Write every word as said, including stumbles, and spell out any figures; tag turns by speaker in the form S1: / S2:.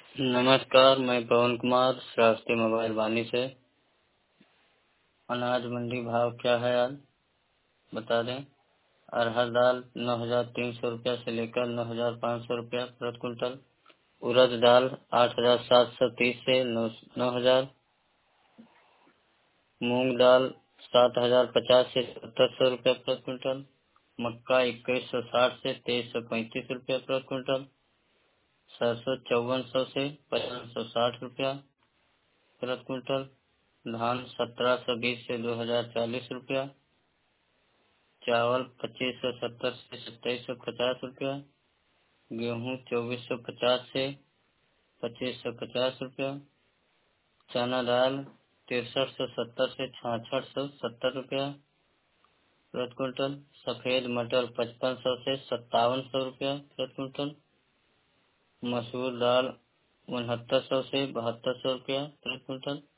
S1: नमस्कार, मैं पवन कुमार श्रावस्ती मोबाइल वानी से। अनाज मंडी भाव क्या है आज बता दें। अरहर दाल नौ हजार तीन सौ रुपया से लेकर नौ हजार पाँच सौ रुपया प्रति क्विंटल। उड़द दाल आठ हजार सात सौ तीस से नौ नौ हजार। मूंग दाल सात हजार पचास से सत्तर सौ रुपया प्रति क्विंटल। मक्का इक्कीस सौ साठ से तेईस सौ पैंतीस रुपया प्रति क्विंटल। सरसों चौवन सौ से पचपन सौ साठ रुपया प्रति क्विंटल। धान सत्रह सौ बीस से दो हजार चालीस रुपया। चावल पच्चीस सौ सत्तर से सत्ताईस सौ पचास रुपया। गेहूँ चौबीस सौ पचास से पच्चीस सौ पचास रुपया। चना दाल तिरसठ सौ सत्तर से छाछठ सौ सत्तर रुपया प्रति क्विंटल। सफेद मटर पचपन सौ से सत्तावन सौ रुपया प्रति क्विंटल। मसूर दाल उनहत्तर सौ से बहत्तर सौ रुपया प्रति क्विंटल।